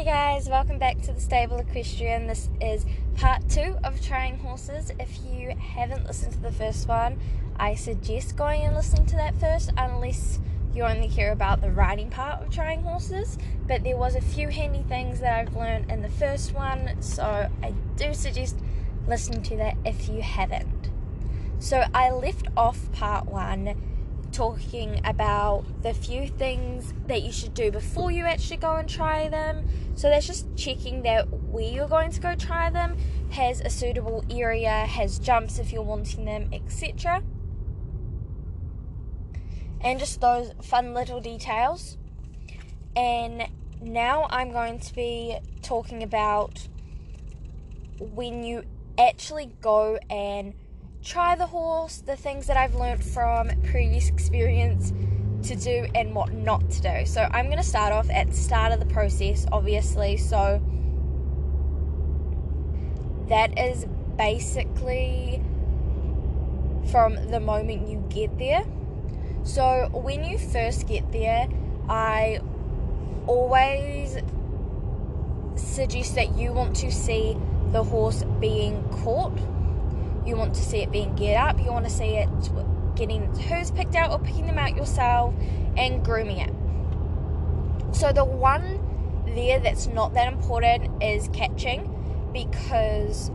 Hey guys, welcome back to the Stable Equestrian. This is part 2 of trying horses. If you haven't listened to the first one, I suggest going and listening to that first, unless you only care about the riding part of trying horses. But there was a few handy things that I've learned in the first one, so I do suggest listening to that if you haven't. So I left off part 1 talking about the few things that you should do before you actually go and try them. So that's just checking that where you're going to go try them has a suitable area, has jumps if you're wanting them, etc. And just those fun little details. And now I'm going to be talking about when you actually go and try the horse, the things that I've learned from previous experience to do and what not to do. So I'm going to start off at the start of the process, obviously. So that is basically from the moment you get there. So when you first get there, I always suggest that you want to see the horse being caught. You want to see it being get up, you want to see it getting its hooves picked out or picking them out yourself and grooming it. So the one there that's not that important is catching, because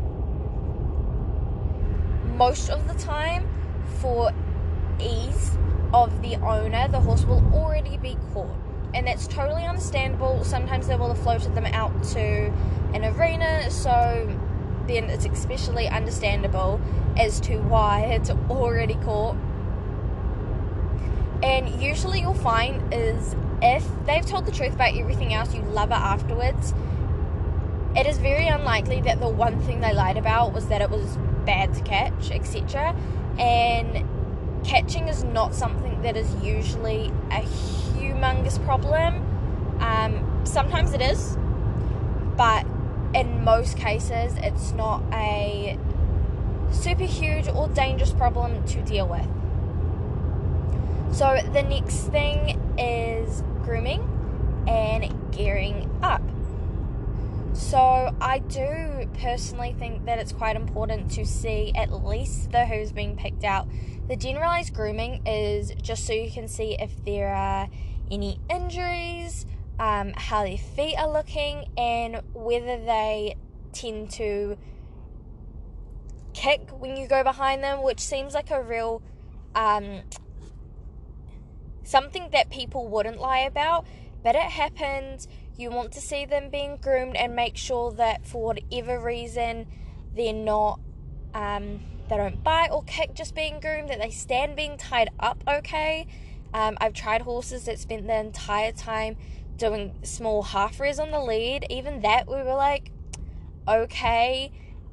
most of the time, for ease of the owner, the horse will already be caught. And that's totally understandable. Sometimes they will have floated them out to an arena, so then it's especially understandable as to why it's already caught. And usually you'll find is if they've told the truth about everything else, you love it afterwards, it is very unlikely that the one thing they lied about was that it was bad to catch, etc. And catching is not something that is usually a humongous problem. Sometimes it is, but in most cases, it's not a super huge or dangerous problem to deal with. So the next thing is grooming and gearing up. So I do personally think that it's quite important to see at least the hooves being picked out. The generalized grooming is just so you can see if there are any injuries, how their feet are looking, and whether they tend to kick when you go behind them, which seems like a real something that people wouldn't lie about, but it happens. You want to see them being groomed and make sure that for whatever reason they're not they don't bite or kick just being groomed, that they stand being tied up okay. I've tried horses that spent the entire time doing small half res on the lead. Even that, we were like, okay,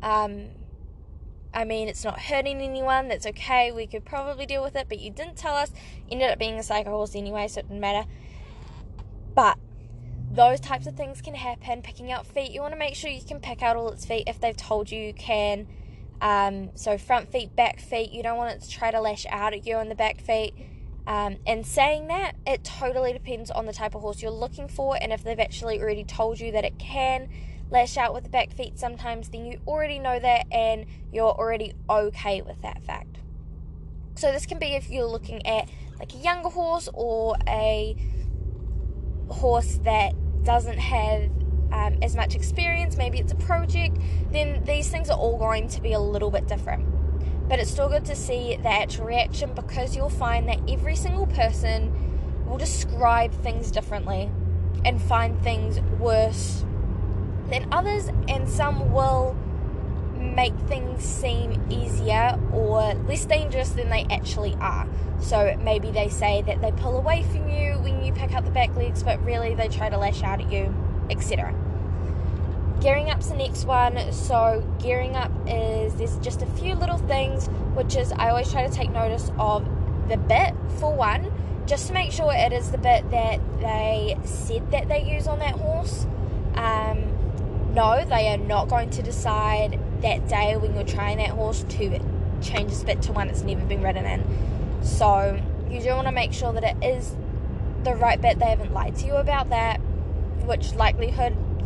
I mean, it's not hurting anyone, that's okay, we could probably deal with it, but you didn't tell us. Ended up being a psycho horse anyway, so it didn't matter. But those types of things can happen. Picking out feet, you want to make sure you can pick out all its feet if they've told you you can. So front feet, back feet, you don't want it to try to lash out at you on the back feet. And saying that, it totally depends on the type of horse you're looking for, and if they've actually already told you that it can lash out with the back feet sometimes, then you already know that and you're already okay with that fact. So this can be if you're looking at like a younger horse or a horse that doesn't have as much experience, maybe it's a project, then these things are all going to be a little bit different. But it's still good to see the actual reaction, because you'll find that every single person will describe things differently and find things worse than others, and some will make things seem easier or less dangerous than they actually are. So maybe they say that they pull away from you when you pick up the back legs, but really they try to lash out at you, etc. Gearing up's the next one. So gearing up is, there's just a few little things, which is I always try to take notice of the bit for one, just to make sure it is the bit that they said that they use on that horse. No, they are not going to decide that day when you're trying that horse to change this bit to one that's never been ridden in. So you do want to make sure that it is the right bit. They haven't lied to you about that, which likelihood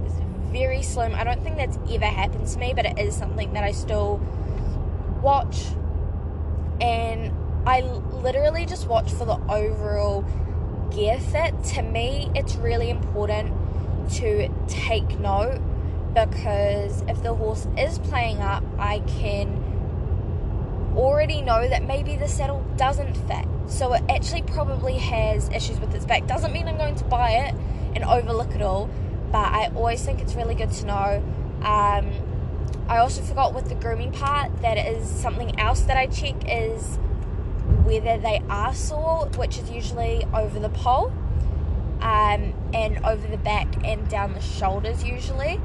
very slim. I don't think that's ever happened to me, but it is something that I still watch, and I literally just watch for the overall gear fit. To me, it's really important to take note, because if the horse is playing up, I can already know that maybe the saddle doesn't fit, so it actually probably has issues with its back. Doesn't mean I'm going to buy it and overlook it all, but I always think it's really good to know. I also forgot with the grooming part that it is something else that I check is whether they are sore, which is usually over the pole, and over the back and down the shoulders usually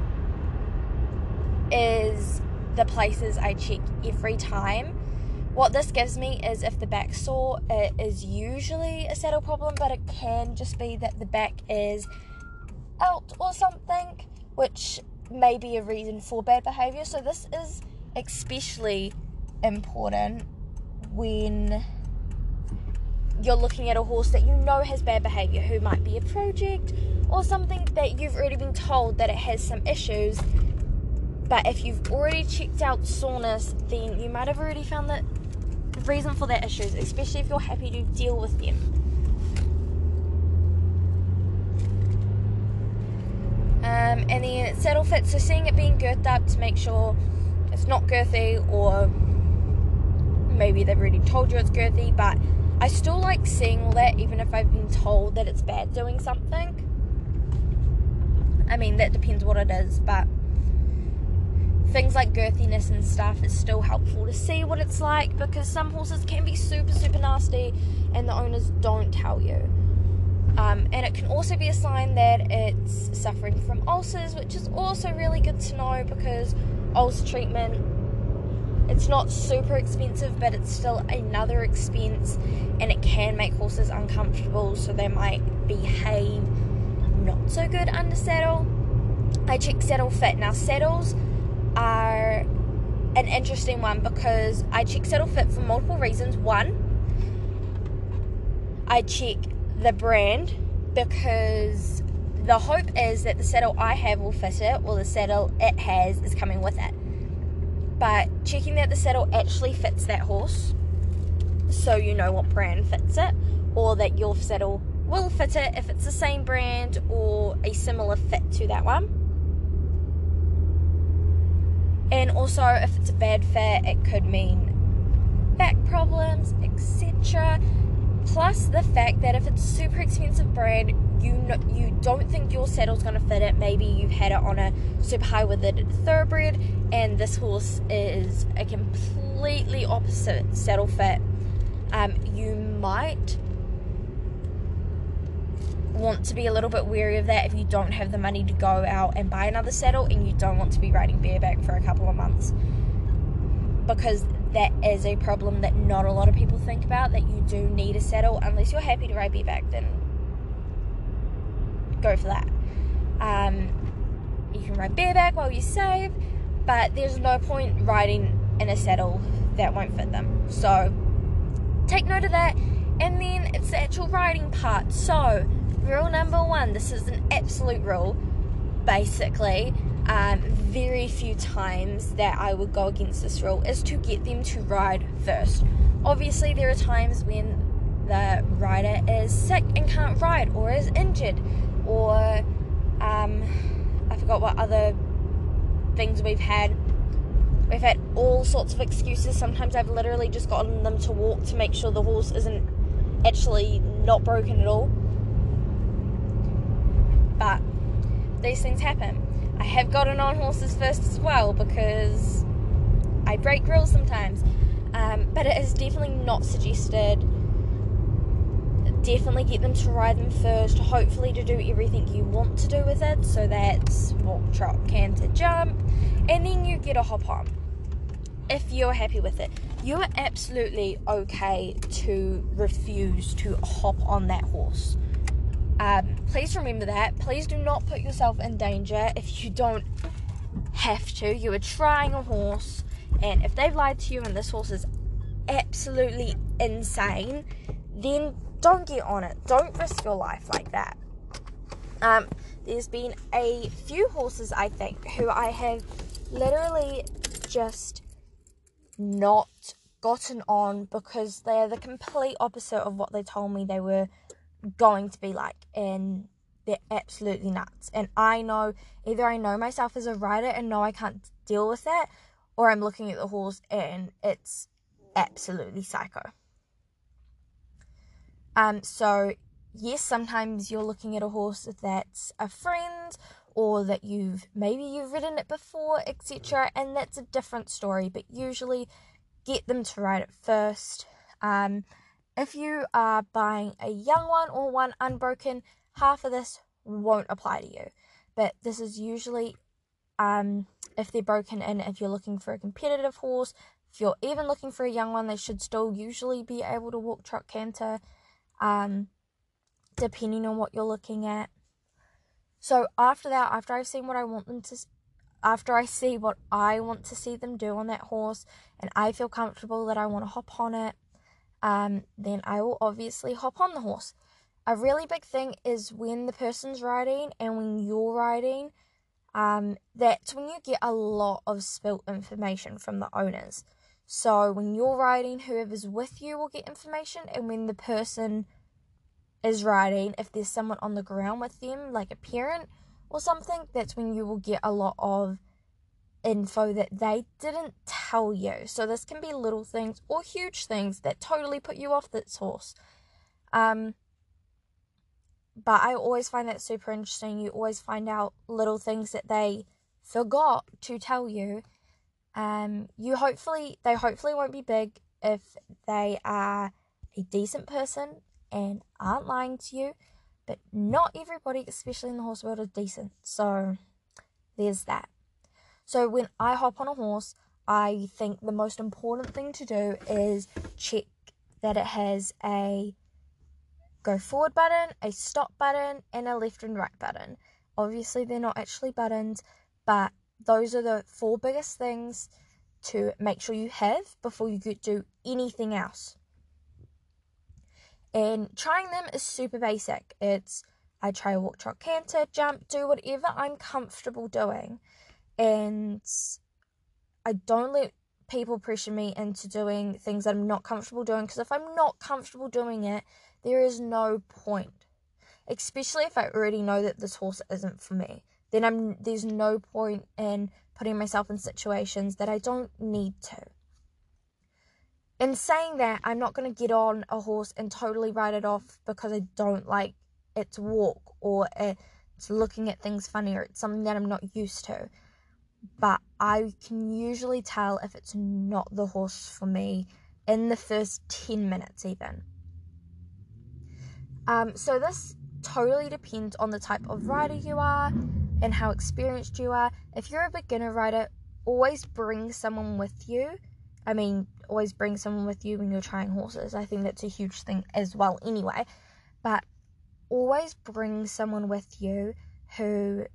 is the places I check every time. What this gives me is if the back's sore, it is usually a saddle problem, but it can just be that the back is out or something, which may be a reason for bad behaviour. So this is especially important when you're looking at a horse that you know has bad behaviour, who might be a project or something that you've already been told that it has some issues. But if you've already checked out soreness, then you might have already found the reason for their issues, especially if you're happy to deal with them. And then saddle fit, so seeing it being girthed up to make sure it's not girthy, or maybe they've already told you it's girthy, but I still like seeing all that, even if I've been told that it's bad doing something. I mean, that depends what it is, but things like girthiness and stuff is still helpful to see what it's like, because some horses can be super, super nasty and the owners don't tell you. And it can also be a sign that it's suffering from ulcers, which is also really good to know, because ulcer treatment, it's not super expensive, but it's still another expense, and it can make horses uncomfortable, so they might behave not so good under saddle. I check saddle fit. Now, saddles are an interesting one, because I check saddle fit for multiple reasons. One, I check the brand, because the hope is that the saddle I have will fit it, or the saddle it has is coming with it. But checking that the saddle actually fits that horse, so you know what brand fits it, or that your saddle will fit it if it's the same brand or a similar fit to that one. And also, if it's a bad fit, it could mean back problems, etc. Plus the fact that if it's a super expensive brand, you don't think your saddle's going to fit it. Maybe you've had it on a super high withered thoroughbred, and this horse is a completely opposite saddle fit. You might want to be a little bit wary of that if you don't have the money to go out and buy another saddle, and you don't want to be riding bareback for a couple of months, because that is a problem that not a lot of people think about, that you do need a saddle. Unless you're happy to ride bareback, then go for that. You can ride bareback while you save, but there's no point riding in a saddle that won't fit them. So take note of that. And then it's the actual riding part. So rule number one, this is an absolute rule, basically. Very few times that I would go against this rule, is to get them to ride first. Obviously, there are times when the rider is sick and can't ride, or is injured, or I forgot what other things we've had. We've had all sorts of excuses. Sometimes I've literally just gotten them to walk to make sure the horse isn't actually not broken at all. But these things happen. I have gotten on horses first as well, because I break rules sometimes. But it is definitely not suggested. Definitely get them to ride them first, hopefully to do everything you want to do with it. So that's walk, trot, canter, jump, and then you get a hop on. If you're happy with it, you are absolutely okay to refuse to hop on that horse. Please remember that. Please do not put yourself in danger if you don't have to. You are trying a horse, and if they've lied to you and this horse is absolutely insane, then don't get on it. Don't risk your life like that. there's been a few horses, I think, who I have literally just not gotten on because they're the complete opposite of what they told me they were going to be like, and they're absolutely nuts. And I know, either I know myself as a rider and know I can't deal with that, or I'm looking at the horse and it's absolutely psycho. So yes, sometimes you're looking at a horse that's a friend, or that you've ridden it before, etc., and that's a different story, but usually get them to ride it first. If you are buying a young one or one unbroken, half of this won't apply to you, but this is usually if they're broken in. If you're looking for a competitive horse, if you're even looking for a young one, they should still usually be able to walk, trot, canter, depending on what you're looking at. So after that, after I see what I want to see them do on that horse, and I feel comfortable that I want to hop on it, then I will obviously hop on the horse. A really big thing is when the person's riding and when you're riding, that's when you get a lot of spilt information from the owners. So when you're riding, whoever's with you will get information, and when the person is riding, if there's someone on the ground with them, like a parent or something, that's when you will get a lot of info that they didn't tell you. So this can be little things or huge things that totally put you off this horse. But I always find that super interesting. You always find out little things that they forgot to tell you. They hopefully won't be big if they are a decent person and aren't lying to you, but not everybody, especially in the horse world, is decent. So there's that. So when I hop on a horse, I think the most important thing to do is check that it has a go forward button, a stop button, and a left and right button. Obviously, they're not actually buttons, but those are the 4 biggest things to make sure you have before you do anything else. And trying them is super basic. I try a walk, trot, canter, jump, do whatever I'm comfortable doing. And I don't let people pressure me into doing things that I'm not comfortable doing, because if I'm not comfortable doing it, there is no point. Especially if I already know that this horse isn't for me. Then there's no point in putting myself in situations that I don't need to. In saying that, I'm not going to get on a horse and totally ride it off because I don't like it to walk, or it's looking at things funny, or it's something that I'm not used to. But I can usually tell if it's not the horse for me in the first 10 minutes even. So this totally depends on the type of rider you are and how experienced you are. If you're a beginner rider, always bring someone with you. Always bring someone with you when you're trying horses. I think that's a huge thing as well anyway. But always bring someone with you who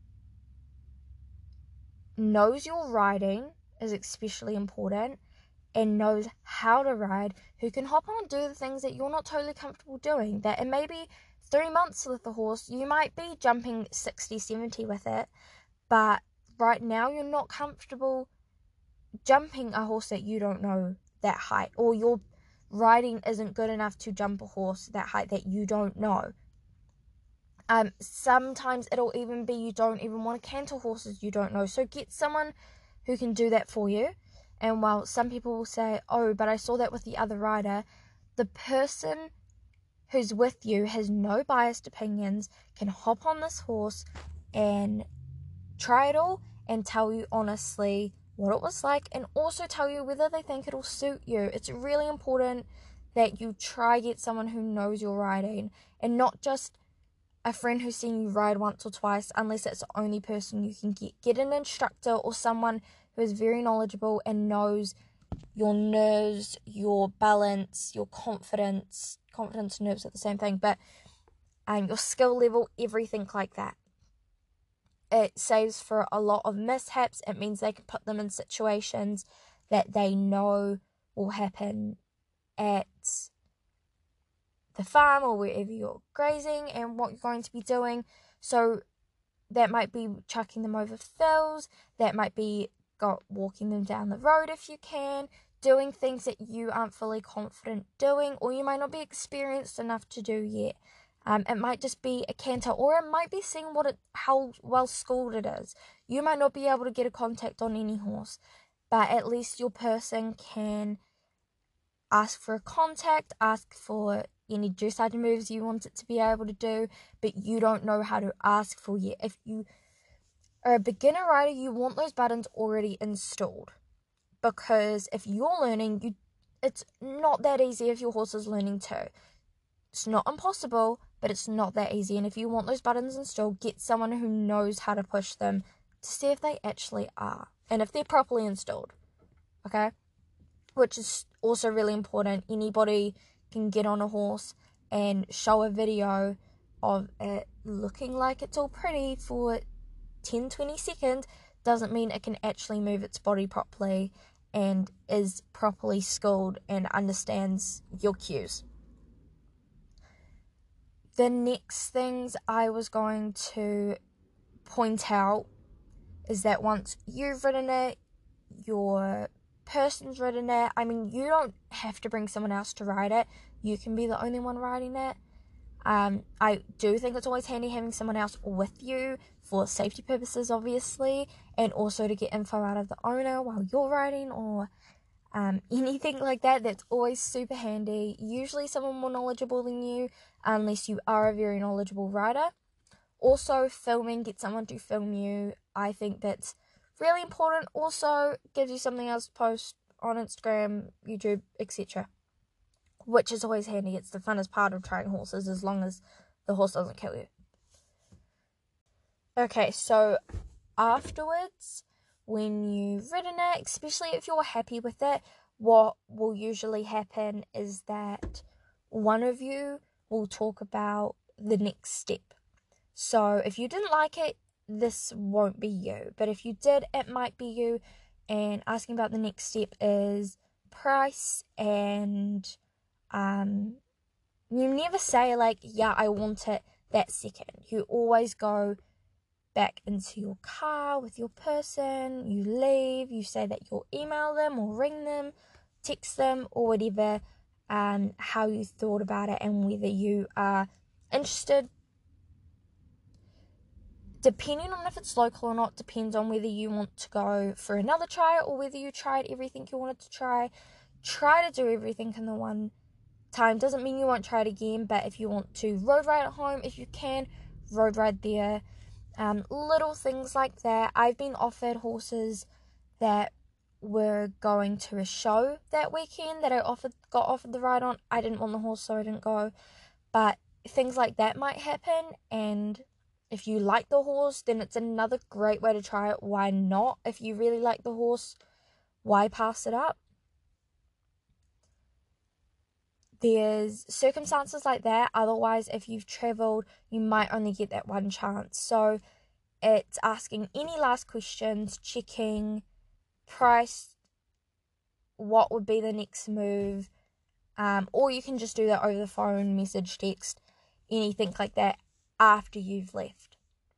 knows your riding is especially important, and knows how to ride, who can hop on and do the things that you're not totally comfortable doing. That in maybe 3 months with the horse, you might be jumping 60, 70 with it, but right now you're not comfortable jumping a horse that you don't know that height, or your riding isn't good enough to jump a horse that height that you don't know. Sometimes it'll even be you don't even want to canter horses you don't know, so get someone who can do that for you. And while some people will say, oh, but I saw that with the other rider, the person who's with you has no biased opinions, can hop on this horse and try it all and tell you honestly what it was like, and also tell you whether they think it'll suit you. It's really important that you try get someone who knows your riding, and not just a friend who's seen you ride once or twice, unless it's the only person you can get. Get an instructor or someone who is very knowledgeable and knows your nerves, your balance, your confidence and nerves are the same thing, but your skill level, everything like that. It saves for a lot of mishaps. It means they can put them in situations that they know will happen at the farm or wherever you're grazing and what you're going to be doing. So that might be chucking them over fills, that might be walking them down the road if you can, doing things that you aren't fully confident doing, or you might not be experienced enough to do yet. It might just be a canter, or it might be seeing how well schooled it is. You might not be able to get a contact on any horse, but at least your person can ask for a contact, ask for any dressage moves you want it to be able to do, but you don't know how to ask for yet. If you are a beginner rider, you want those buttons already installed, because if you're learning, it's not that easy if your horse is learning too. It's not impossible, but it's not that easy. And if you want those buttons installed, get someone who knows how to push them to see if they actually are, and if they're properly installed, okay? Which is also really important. Anybody can get on a horse and show a video of it looking like it's all pretty for 10-20 seconds. Doesn't mean it can actually move its body properly and is properly schooled and understands your cues. The next things I was going to point out is that once you've ridden it, your person's ridden it, you don't have to bring someone else to ride it. You can be the only one riding it. I do think it's always handy having someone else with you for safety purposes, obviously, and also to get info out of the owner while you're riding, or anything like that. That's always super handy. Usually someone more knowledgeable than you, unless you are a very knowledgeable rider. Also, filming, get someone to film you. I think that's really important. Also, gives you something else to post on Instagram, YouTube, etc., which is always handy. It's the funnest part of trying horses, as long as the horse doesn't kill you. Okay, so afterwards, when you've ridden it, especially if you're happy with it, what will usually happen is that one of you will talk about the next step. So if you didn't like it, this won't be you. But if you did, it might be you. And asking about the next step is price, and you never say yeah, I want it that second. You always go back into your car with your person, you leave, you say that you'll email them or ring them, text them, or whatever, how you thought about it and whether you are interested. Depending on if it's local or not, depends on whether you want to go for another try or whether you tried everything you wanted to try. Try to do everything in the one time. Doesn't mean you won't try it again, but if you want to road ride at home, if you can, road ride there. Little things like that. I've been offered horses that were going to a show that weekend that I got offered the ride on. I didn't want the horse, so I didn't go. But things like that might happen, and if you like the horse, then it's another great way to try it. Why not? If you really like the horse, why pass it up? There's circumstances like that. Otherwise, if you've travelled, you might only get that one chance. So it's asking any last questions, checking price, what would be the next move, or you can just do that over the phone, message, text, anything like that after you've left.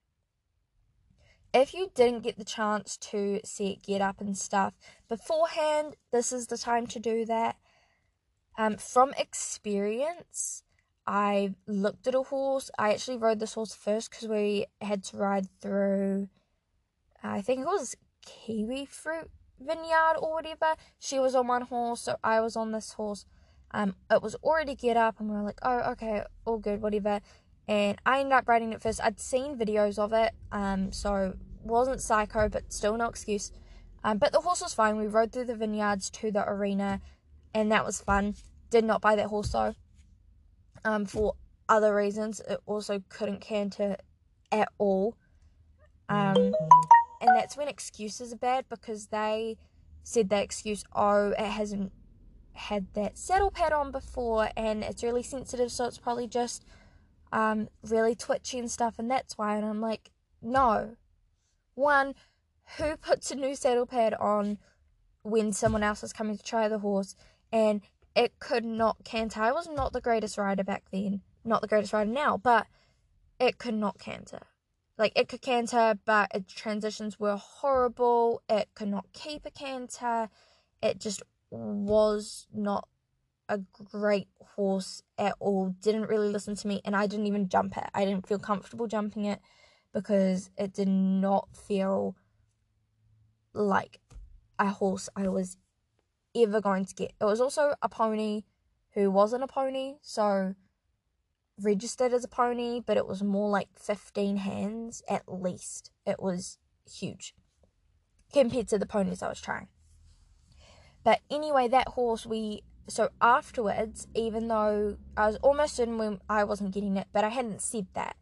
If you didn't get the chance to see it get up and stuff beforehand, this is the time to do that. From experience, I looked at a horse. I actually rode this horse first because we had to ride through, I think it was Kiwi Fruit Vineyard or whatever. She was on one horse, so I was on this horse. It was already get up, and we were like, oh, okay, all good, whatever. And I ended up riding it first. I'd seen videos of it, so wasn't psycho, but still no excuse. But the horse was fine. We rode through the vineyards to the arena, and that was fun. Did not buy that horse though. For other reasons, it also couldn't canter at all. And that's when excuses are bad, because they said that excuse, oh, it hasn't had that saddle pad on before and it's really sensitive, so it's probably just really twitchy and stuff, and that's why. And I'm like, no. One, who puts a new saddle pad on when someone else is coming to try the horse? And it could not canter. I was not the greatest rider back then, not the greatest rider now, but it could not canter. like, it could canter, but its transitions were horrible. It could not keep a canter. It just was not a great horse at all. Didn't really listen to me, and I didn't even jump it. I didn't feel comfortable jumping it because it did not feel like a horse I was ever going to get. It was also a pony who wasn't a pony, so registered as a pony, but it was more like 15 hands at least. It was huge compared to the ponies I was trying. But anyway, that horse, so afterwards, even though I was almost certain when I wasn't getting it, but I hadn't said that.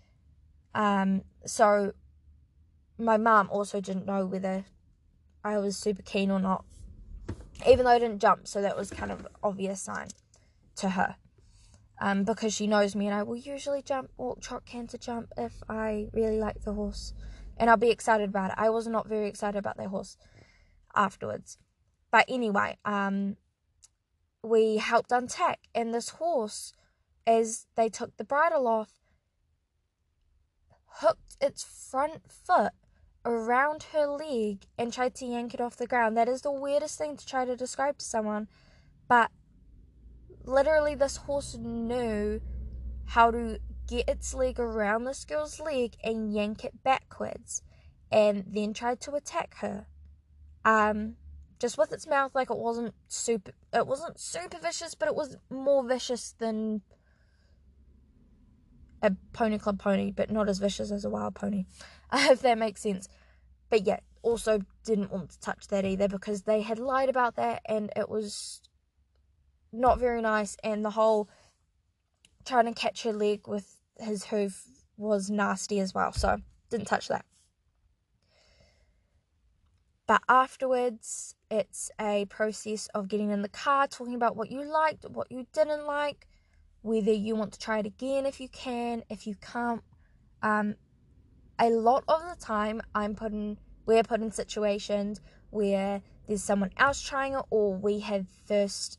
So my mum also didn't know whether I was super keen or not, even though I didn't jump, so that was kind of an obvious sign to her. Because she knows me, and I will usually jump, walk, trot, canter, jump if I really like the horse, and I'll be excited about it. I was not very excited about that horse afterwards. But anyway, we helped untack, and this horse, as they took the bridle off, hooked its front foot around her leg and tried to yank it off the ground. That is the weirdest thing to try to describe to someone, but literally this horse knew how to get its leg around this girl's leg and yank it backwards, and then tried to attack her. Just with its mouth. Like, it wasn't super vicious, but it was more vicious than a pony club pony, but not as vicious as a wild pony, if that makes sense. But yeah, also didn't want to touch that either, because they had lied about that, and it was not very nice, and the whole trying to catch her leg with his hoof was nasty as well, so didn't touch that. But afterwards, it's a process of getting in the car, talking about what you liked, what you didn't like, whether you want to try it again if you can, if you can't. A lot of the time, we're put in situations where there's someone else trying it, or we have first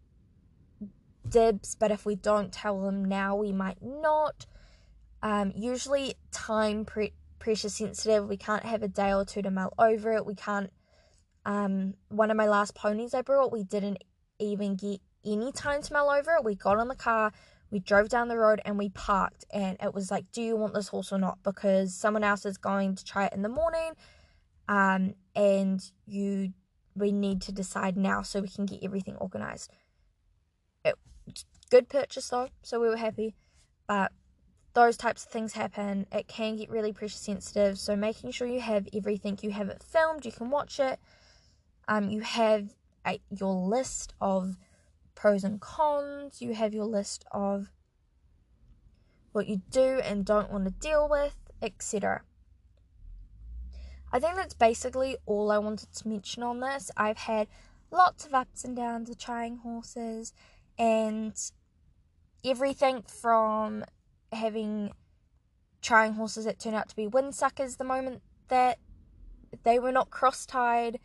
dibs, but if we don't tell them now, we might not. Usually time pressure sensitive. We can't have a day or two to mull over it. We can't. One of my last ponies I brought, we didn't even get any time to mull over it. We got in the car, we drove down the road, and we parked, and it was like, do you want this horse or not? Because someone else is going to try it in the morning, and we need to decide now so we can get everything organized. Good purchase though, so we were happy. But those types of things happen. It can get really pressure sensitive, so making sure you have everything. You have it filmed, you can watch it. You have your list of pros and cons. You have your list of what you do and don't want to deal with, etc. I think that's basically all I wanted to mention on this. I've had lots of ups and downs of trying horses, and everything from trying horses that turn out to be windsuckers the moment that they were not cross-tied,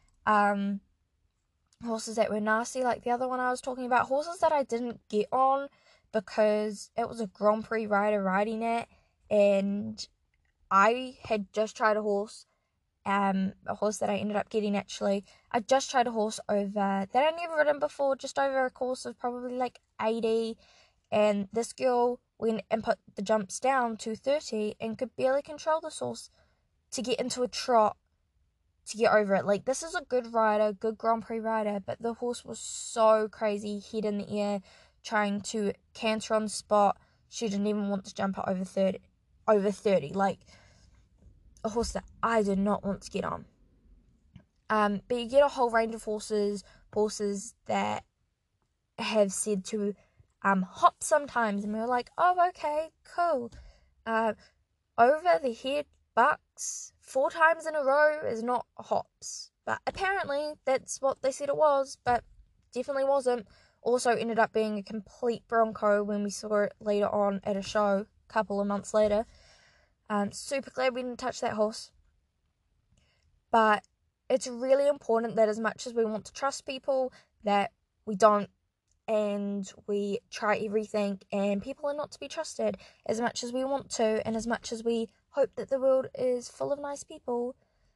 horses that were nasty like the other one I was talking about, horses that I didn't get on because it was a Grand Prix rider riding it, and I had just tried a horse that I ended up getting actually. I just tried a horse over that I'd never ridden before, just over a course of probably like 80, and this girl went and put the jumps down to 30 and could barely control this horse to get into a trot to get over it. Like, this is a good rider, good Grand Prix rider, but the horse was so crazy, head in the air, trying to canter on the spot. She didn't even want to jump it over 30, like a horse that I did not want to get on. But you get a whole range of horses that have said to hop sometimes, and we were like, oh, okay, cool. Over the head bucks 4 times in a row is not hops, but apparently that's what they said it was, but definitely wasn't. Also ended up being a complete bronco when we saw it later on at a show a couple of months later. Super glad we didn't touch that horse. But it's really important that as much as we want to trust people, that we don't, and we try everything, and people are not to be trusted as much as we want to, and as much as we hope that the world is full of nice people.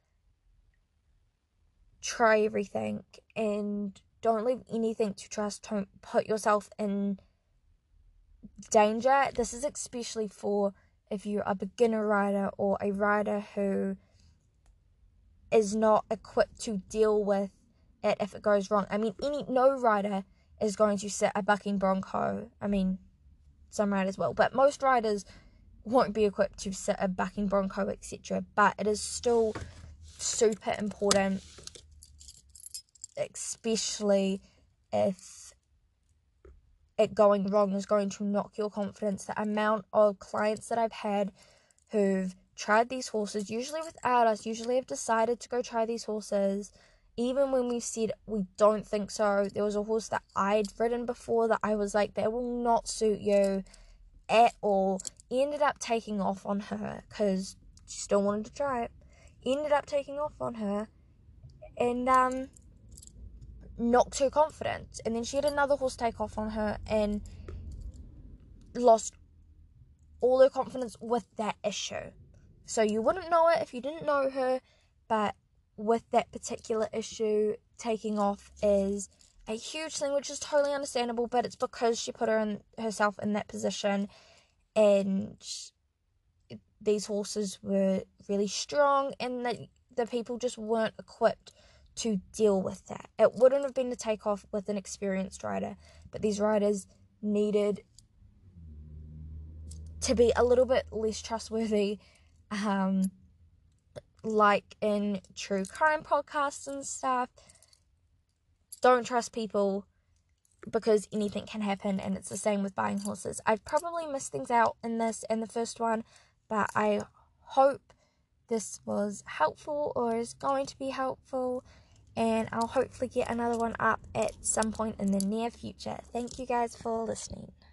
Try everything and don't leave anything to trust. Don't put yourself in danger. This is especially for if you're a beginner rider or a rider who is not equipped to deal with it if it goes wrong. I mean, no rider is going to sit a bucking bronco. I mean, some riders will, but most riders won't be equipped to sit a bucking bronco, etc. But it is still super important, especially if it going wrong is going to knock your confidence. The amount of clients that I've had who've tried these horses, usually without us, usually have decided to go try these horses, even when we said we don't think so. There was a horse that I'd ridden before that I was like, that will not suit you at all. Ended up taking off on her because she still wanted to try it. Ended up taking off on her and knocked her confidence. And then she had another horse take off on her and lost all her confidence with that issue. So you wouldn't know it if you didn't know her, but with that particular issue, taking off is a huge thing, which is totally understandable, but it's because she put herself in that position, and these horses were really strong, and the people just weren't equipped to deal with that. It wouldn't have been to take off with an experienced rider, but these riders needed to be a little bit less trustworthy, like in true crime podcasts and stuff. Don't trust people because anything can happen, and it's the same with buying horses. I've probably missed things out in this and the first one, but I hope this was helpful or is going to be helpful, and I'll hopefully get another one up at some point in the near future. Thank you guys for listening.